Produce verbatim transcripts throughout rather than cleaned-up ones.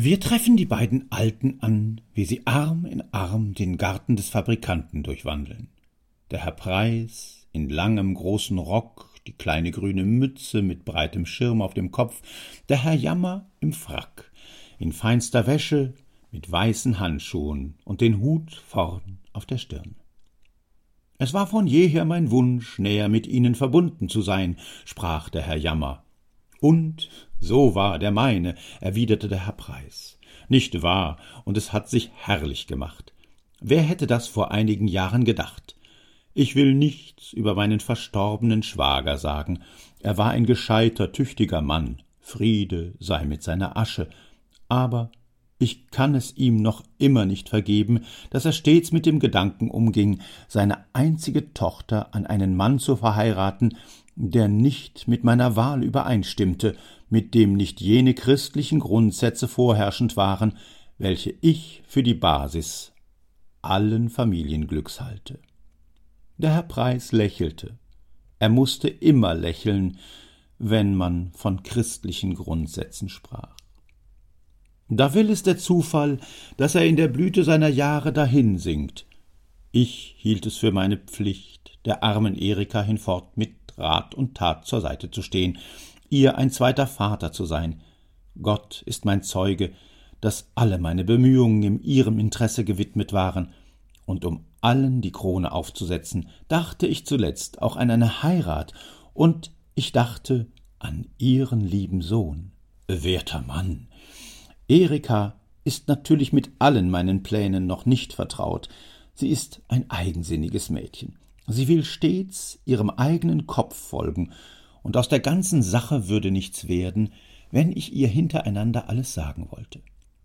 Wir treffen die beiden Alten an, wie sie Arm in Arm den Garten des Fabrikanten durchwandeln. Der Herr Preis in langem großen Rock, die kleine grüne Mütze mit breitem Schirm auf dem Kopf, der Herr Jammer im Frack, in feinster Wäsche, mit weißen Handschuhen und den Hut vorn auf der Stirn. »Es war von jeher mein Wunsch, näher mit Ihnen verbunden zu sein«, sprach der Herr Jammer. »Und so war der meine«, erwiderte der Herr Preis. »Nicht wahr, und es hat sich herrlich gemacht. Wer hätte das vor einigen Jahren gedacht? Ich will nichts über meinen verstorbenen Schwager sagen. Er war ein gescheiter, tüchtiger Mann. Friede sei mit seiner Asche. Aber ich kann es ihm noch immer nicht vergeben, dass er stets mit dem Gedanken umging, seine einzige Tochter an einen Mann zu verheiraten, der nicht mit meiner Wahl übereinstimmte, mit dem nicht jene christlichen Grundsätze vorherrschend waren, welche ich für die Basis allen Familienglücks halte.« Der Herr Preis lächelte. Er mußte immer lächeln, wenn man von christlichen Grundsätzen sprach. Da will es der Zufall, dass er in der Blüte seiner Jahre dahinsinkt. Ich hielt es für meine Pflicht, der armen Erika hinfort mit Rat und Tat zur Seite zu stehen, ihr ein zweiter Vater zu sein. Gott ist mein Zeuge, dass alle meine Bemühungen in ihrem Interesse gewidmet waren, und um allen die Krone aufzusetzen, dachte ich zuletzt auch an eine Heirat, und ich dachte an ihren lieben Sohn. Werter Mann, Erika ist natürlich mit allen meinen Plänen noch nicht vertraut. Sie ist ein eigensinniges Mädchen. Sie will stets ihrem eigenen Kopf folgen, und aus der ganzen Sache würde nichts werden, wenn ich ihr hintereinander alles sagen wollte.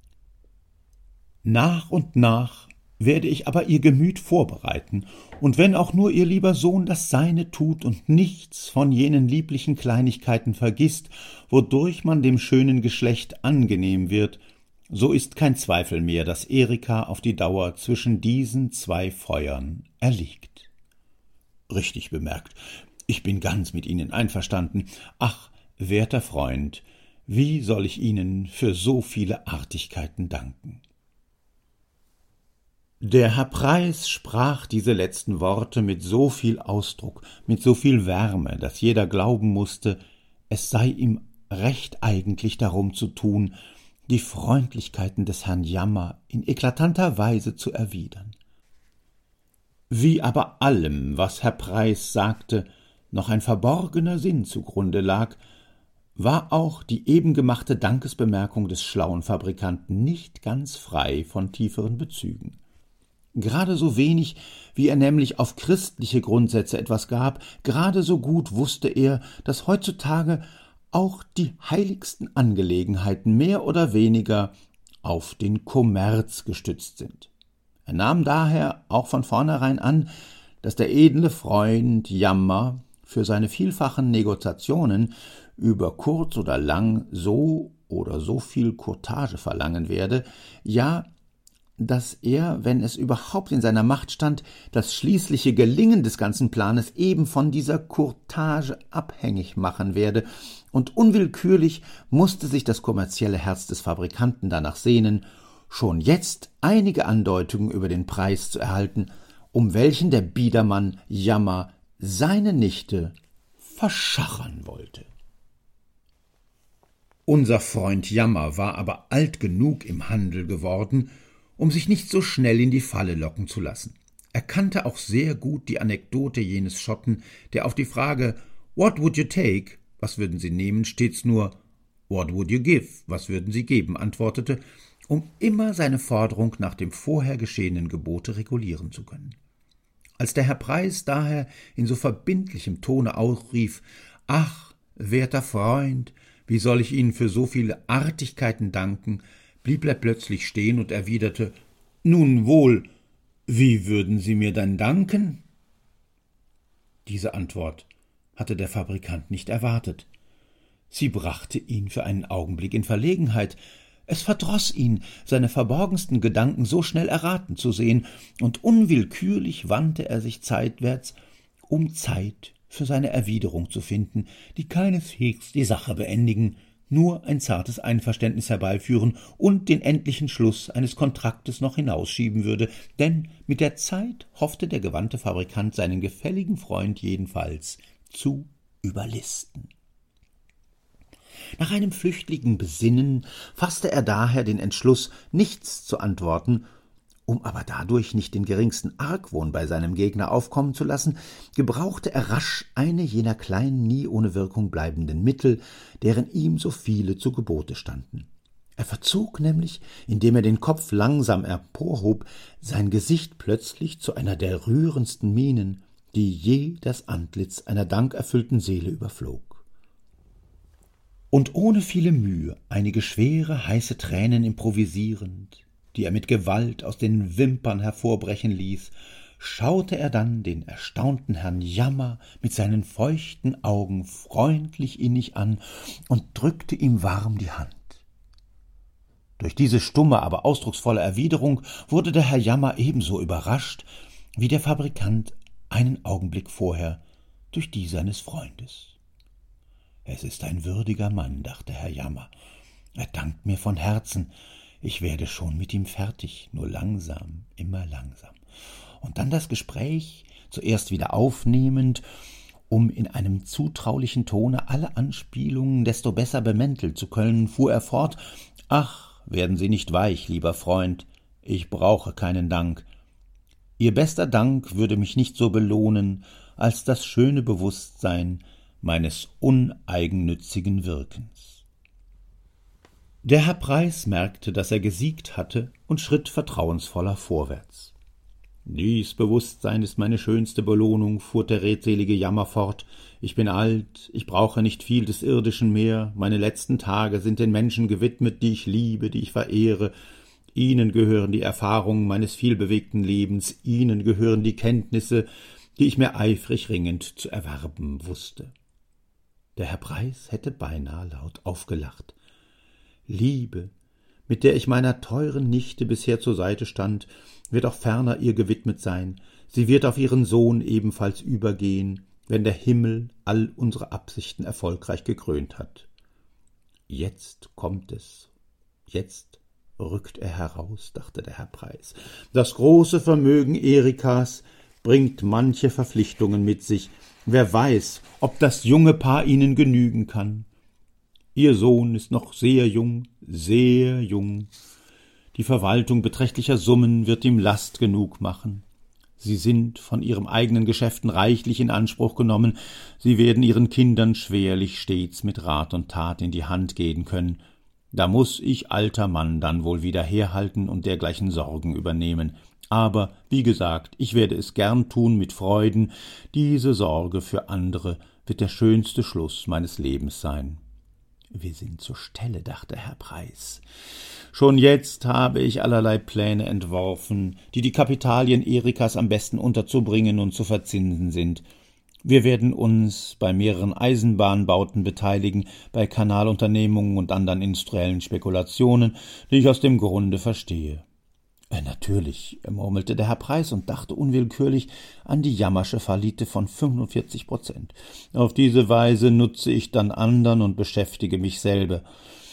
Nach und nach werde ich aber ihr Gemüt vorbereiten, und wenn auch nur ihr lieber Sohn das Seine tut und nichts von jenen lieblichen Kleinigkeiten vergisst, wodurch man dem schönen Geschlecht angenehm wird, so ist kein Zweifel mehr, dass Erika auf die Dauer zwischen diesen zwei Feuern erliegt. Richtig bemerkt, ich bin ganz mit Ihnen einverstanden. Ach, werter Freund, wie soll ich Ihnen für so viele Artigkeiten danken?« Der Herr Preis sprach diese letzten Worte mit so viel Ausdruck, mit so viel Wärme, dass jeder glauben mußte, es sei ihm recht eigentlich darum zu tun, die Freundlichkeiten des Herrn Jammer in eklatanter Weise zu erwidern. Wie aber allem, was Herr Preis sagte, noch ein verborgener Sinn zugrunde lag, war auch die eben gemachte Dankesbemerkung des schlauen Fabrikanten nicht ganz frei von tieferen Bezügen. Gerade so wenig, wie er nämlich auf christliche Grundsätze etwas gab, gerade so gut wusste er, dass heutzutage auch die heiligsten Angelegenheiten mehr oder weniger auf den Kommerz gestützt sind. Er nahm daher auch von vornherein an, dass der edle Freund Jammer für seine vielfachen Negoziationen über kurz oder lang so oder so viel Courtage verlangen werde, ja, dass er, wenn es überhaupt in seiner Macht stand, das schließliche Gelingen des ganzen Planes eben von dieser Courtage abhängig machen werde, und unwillkürlich musste sich das kommerzielle Herz des Fabrikanten danach sehnen, schon jetzt einige Andeutungen über den Preis zu erhalten, um welchen der Biedermann Jammer seine Nichte verschachern wollte. Unser Freund Jammer war aber alt genug im Handel geworden, um sich nicht so schnell in die Falle locken zu lassen. Er kannte auch sehr gut die Anekdote jenes Schotten, der auf die Frage »What would you take?« was würden Sie nehmen, stets nur »What would you give?« was würden Sie geben, antwortete, um immer seine Forderung nach dem vorher geschehenen Gebote regulieren zu können. Als der Herr Preis daher in so verbindlichem Tone ausrief, »Ach, werter Freund, wie soll ich Ihnen für so viele Artigkeiten danken?«, blieb er plötzlich stehen und erwiderte, »Nun wohl, wie würden Sie mir dann danken?« Diese Antwort hatte der Fabrikant nicht erwartet. Sie brachte ihn für einen Augenblick in Verlegenheit. Es verdroß ihn, seine verborgensten Gedanken so schnell erraten zu sehen, und unwillkürlich wandte er sich seitwärts, um Zeit für seine Erwiderung zu finden, die keineswegs die Sache beendigen, nur ein zartes Einverständnis herbeiführen und den endlichen Schluss eines Kontraktes noch hinausschieben würde, denn mit der Zeit hoffte der gewandte Fabrikant seinen gefälligen Freund jedenfalls zu überlisten. Nach einem flüchtigen Besinnen fasste er daher den Entschluss, nichts zu antworten. Um aber dadurch nicht den geringsten Argwohn bei seinem Gegner aufkommen zu lassen, gebrauchte er rasch eine jener kleinen, nie ohne Wirkung bleibenden Mittel, deren ihm so viele zu Gebote standen. Er verzog nämlich, indem er den Kopf langsam emporhob, sein Gesicht plötzlich zu einer der rührendsten Mienen, die je das Antlitz einer dankerfüllten Seele überflog. Und ohne viele Mühe, einige schwere, heiße Tränen improvisierend, die er mit Gewalt aus den Wimpern hervorbrechen ließ, schaute er dann den erstaunten Herrn Jammer mit seinen feuchten Augen freundlich innig an und drückte ihm warm die Hand. Durch diese stumme, aber ausdrucksvolle Erwiderung wurde der Herr Jammer ebenso überrascht, wie der Fabrikant einen Augenblick vorher durch die seines Freundes. »Es ist ein würdiger Mann«, dachte Herr Jammer. »Er dankt mir von Herzen. Ich werde schon mit ihm fertig, nur langsam, immer langsam.« Und dann das Gespräch, zuerst wieder aufnehmend, um in einem zutraulichen Tone alle Anspielungen desto besser bemänteln zu können, fuhr er fort: »Ach, werden Sie nicht weich, lieber Freund, ich brauche keinen Dank. Ihr bester Dank würde mich nicht so belohnen, als das schöne Bewusstsein meines uneigennützigen Wirkens.« Der Herr Preis merkte, dass er gesiegt hatte, und schritt vertrauensvoller vorwärts. »Dies Bewusstsein ist meine schönste Belohnung«, fuhr der redselige Jammer fort. »Ich bin alt, ich brauche nicht viel des Irdischen mehr, meine letzten Tage sind den Menschen gewidmet, die ich liebe, die ich verehre. Ihnen gehören die Erfahrungen meines vielbewegten Lebens, ihnen gehören die Kenntnisse, die ich mir eifrig ringend zu erwerben wusste.« Der Herr Preis hätte beinahe laut aufgelacht. »Liebe, mit der ich meiner teuren Nichte bisher zur Seite stand, wird auch ferner ihr gewidmet sein. Sie wird auf ihren Sohn ebenfalls übergehen, wenn der Himmel all unsere Absichten erfolgreich gekrönt hat. Jetzt kommt es, jetzt rückt er heraus«, dachte der Herr Preis. »Das große Vermögen Erikas bringt manche Verpflichtungen mit sich. Wer weiß, ob das junge Paar ihnen genügen kann. Ihr Sohn ist noch sehr jung, sehr jung. Die Verwaltung beträchtlicher Summen wird ihm Last genug machen. Sie sind von ihren eigenen Geschäften reichlich in Anspruch genommen. Sie werden ihren Kindern schwerlich stets mit Rat und Tat in die Hand gehen können. Da muß ich, alter Mann, dann wohl wieder herhalten und dergleichen Sorgen übernehmen. Aber, wie gesagt, ich werde es gern tun mit Freuden. Diese Sorge für andere wird der schönste Schluss meines Lebens sein.« »Wir sind zur Stelle«, dachte Herr Preis. »Schon jetzt habe ich allerlei Pläne entworfen, die die Kapitalien Erikas am besten unterzubringen und zu verzinsen sind. Wir werden uns bei mehreren Eisenbahnbauten beteiligen, bei Kanalunternehmungen und anderen industriellen Spekulationen, die ich aus dem Grunde verstehe.« Äh, »Natürlich«, murmelte der Herr Preis und dachte unwillkürlich an die Jammersche Fallite von fünfundvierzig Prozent. »Auf diese Weise nutze ich dann andern und beschäftige mich selber.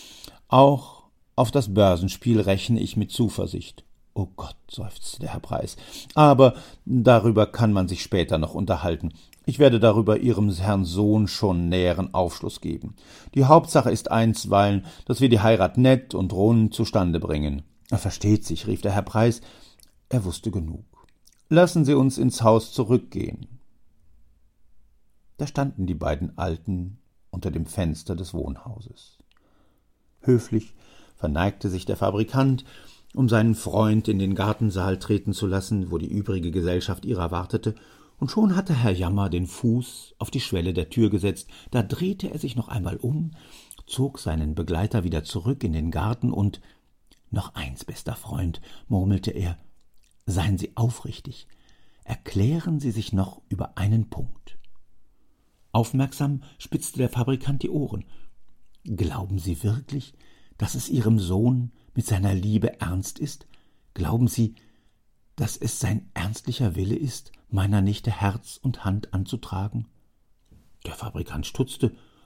Auch auf das Börsenspiel rechne ich mit Zuversicht.« »Oh Gott«, seufzte der Herr Preis, »aber darüber kann man sich später noch unterhalten. Ich werde darüber Ihrem Herrn Sohn schon näheren Aufschluss geben. Die Hauptsache ist einstweilen, dass wir die Heirat nett und rund zustande bringen.« »Versteht sich«, rief der Herr Preis. Er wusste genug. »Lassen Sie uns ins Haus zurückgehen.« Da standen die beiden Alten unter dem Fenster des Wohnhauses. Höflich verneigte sich der Fabrikant, um seinen Freund in den Gartensaal treten zu lassen, wo die übrige Gesellschaft ihrer wartete, und schon hatte Herr Jammer den Fuß auf die Schwelle der Tür gesetzt. Da drehte er sich noch einmal um, zog seinen Begleiter wieder zurück in den Garten und »Noch eins, bester Freund«, murmelte er, »seien Sie aufrichtig, erklären Sie sich noch über einen Punkt.« Aufmerksam spitzte der Fabrikant die Ohren. »Glauben Sie wirklich, dass es Ihrem Sohn mit seiner Liebe ernst ist? Glauben Sie, dass es sein ernstlicher Wille ist, meiner Nichte Herz und Hand anzutragen?« Der Fabrikant stutzte.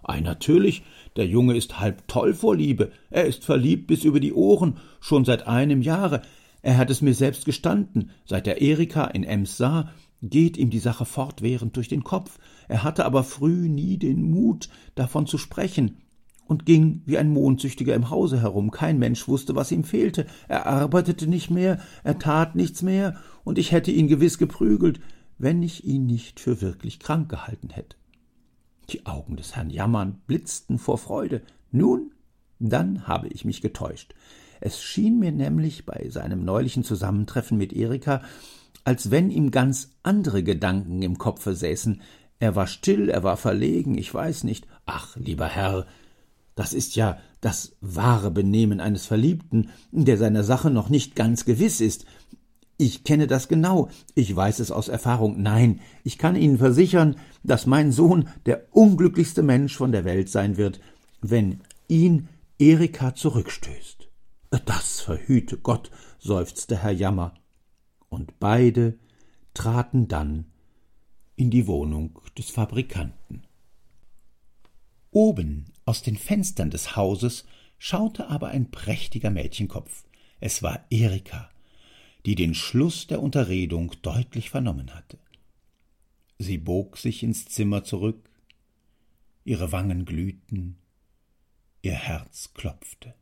»Ei, natürlich, der Junge ist halb toll vor Liebe. Er ist verliebt bis über die Ohren, schon seit einem Jahre. Er hat es mir selbst gestanden. Seit er Erika in Ems sah, geht ihm die Sache fortwährend durch den Kopf. Er hatte aber früh nie den Mut, davon zu sprechen und ging wie ein Mondsüchtiger im Hause herum. Kein Mensch wusste, was ihm fehlte. Er arbeitete nicht mehr, er tat nichts mehr, und ich hätte ihn gewiss geprügelt, wenn ich ihn nicht für wirklich krank gehalten hätte.« Die Augen des Herrn Jammern blitzten vor Freude. »Nun, dann habe ich mich getäuscht. Es schien mir nämlich bei seinem neulichen Zusammentreffen mit Erika, als wenn ihm ganz andere Gedanken im Kopfe säßen. Er war still, er war verlegen, ich weiß nicht. Ach, lieber Herr, das ist ja das wahre Benehmen eines Verliebten, der seiner Sache noch nicht ganz gewiss ist. Ich kenne das genau, ich weiß es aus Erfahrung. Nein, ich kann Ihnen versichern, dass mein Sohn der unglücklichste Mensch von der Welt sein wird, wenn ihn Erika zurückstößt.« »Das verhüte Gott«, seufzte Herr Jammer, und beide traten dann in die Wohnung des Fabrikanten. Oben aus den Fenstern des Hauses schaute aber ein prächtiger Mädchenkopf. Es war Erika, die den Schluss der Unterredung deutlich vernommen hatte. Sie bog sich ins Zimmer zurück, ihre Wangen glühten, ihr Herz klopfte.